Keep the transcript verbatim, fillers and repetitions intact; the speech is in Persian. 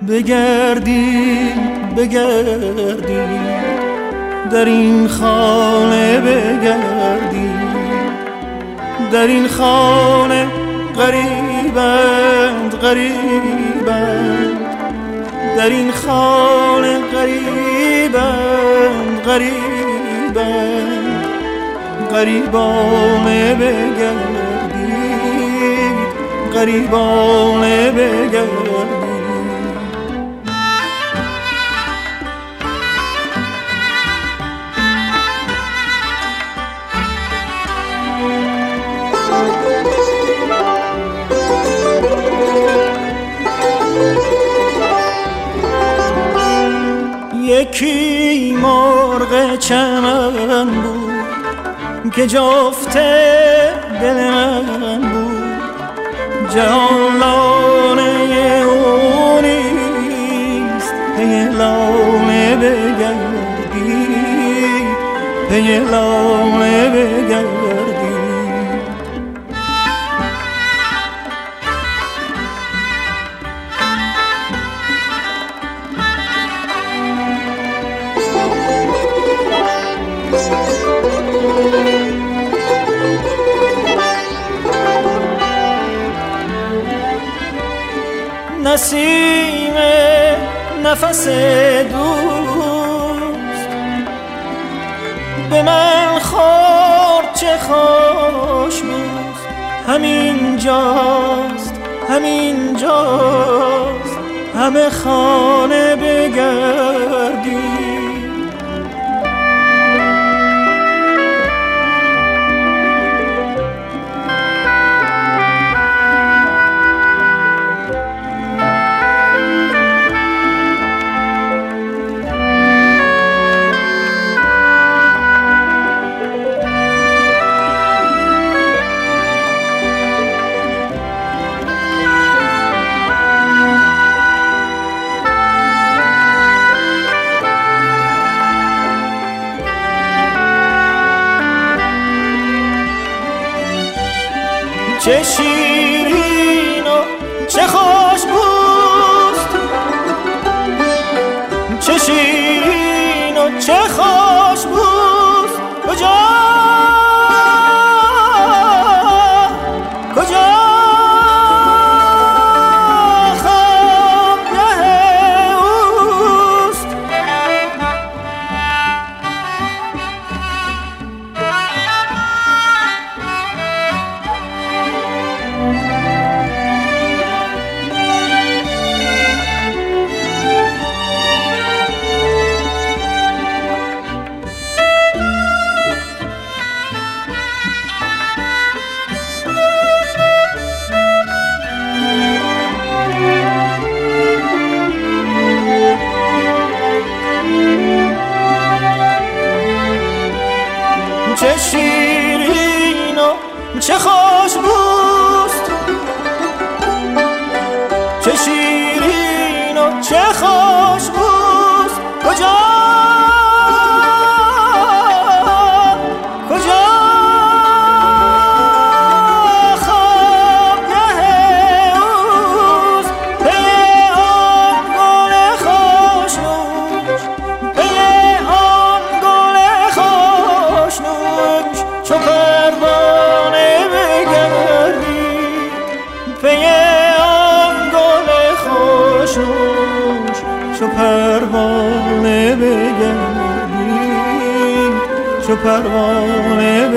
بگردید بگردید در این خانه بگردید، در این خانه غریبند غریبند، در این خانه غریبند غریبند، غریبانه بگردید غریبانه بگردید. یکی مرغ چمن بود که جفت دل من بود، جهان لانه او نیست، پی لانه بگردی، پی لانه بگردی. نسیم نفس دوست به من خورد چه خوش بود، همین جاست همین جاست، همه خانه بگردی. چه شیرین و چه خوش بوست، چه شیرین و چه خوش بوست، کجا کجا خوابگاه اوست. چه شیرین و چه خوش بوست، چه شیرین و چه خوش بوست، کجا کجا خوابگاه اوست، پی آن گل خوشنوش، پی آن گل خوشنوش، چو پروانه بگردی، پی آن گل خوشنوش، چو پروانه بگردی، چو پروانه